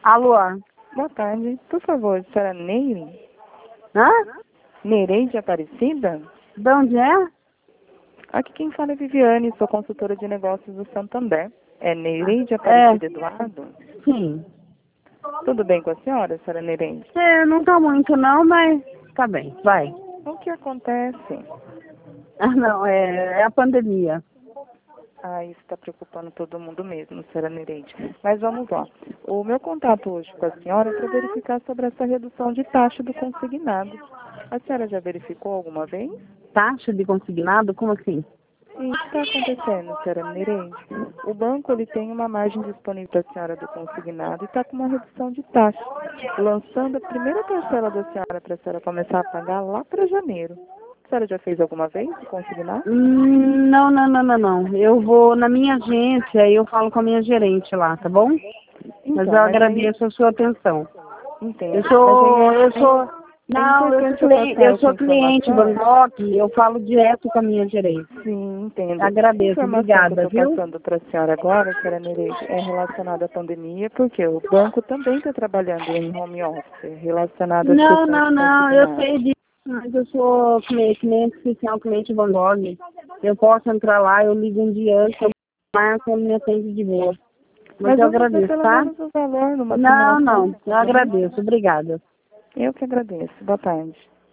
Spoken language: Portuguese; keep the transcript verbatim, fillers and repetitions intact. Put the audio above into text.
Alô? Boa tarde. Por favor, senhora Neire? Hã? Nereide Aparecida? De onde é? Aqui quem fala é Viviane, sou consultora de negócios do Santander. É Nereide Aparecida É, Eduardo? sim. Tudo bem com a senhora, senhora Nereide? É, não tá muito não, mas tá bem, vai. O que acontece? Ah, não, é, é a pandemia. Ah, isso está preocupando todo mundo mesmo, senhora Nereide. Mas vamos lá. O meu contato hoje com a senhora é para verificar sobre essa redução de taxa do consignado. A senhora já verificou alguma vez? Taxa de consignado? Como assim? Sim, o que está acontecendo, senhora Nereide? O banco ele tem uma margem disponível para a senhora do consignado e está com uma redução de taxa, lançando a primeira parcela da senhora para a senhora começar a pagar lá para janeiro. A senhora já fez alguma vez o consignado? Hum, não, não, não, não, não. Eu vou na minha agência e eu falo com a minha gerente lá, tá bom? Mas Então, eu mas aí, agradeço a sua atenção. Eu entendo, mas sou, aí eu é, sou, é não, eu sou importante eu cliente, passar eu essa sou cliente informação. Bangkok, eu falo direto com a minha gerente. Sim, entendo. A Agradeço, informação que eu obrigada, estou viu? passando para a senhora agora, senhora Nereide, é relacionada à pandemia, porque o banco também está trabalhando em home office, relacionado às Não, questões não, de não, eu consignado. sei disso, mas eu sou cliente, cliente oficial, cliente Van Gogh. Eu posso entrar lá, eu ligo um dia antes, eu marco, ele me atende de boa. Mas Mas eu vamos ver agradeço, pelo tá? menos o valor numa Não, simulação, não, eu tá bom? agradeço, obrigada. Eu que agradeço. Boa tarde.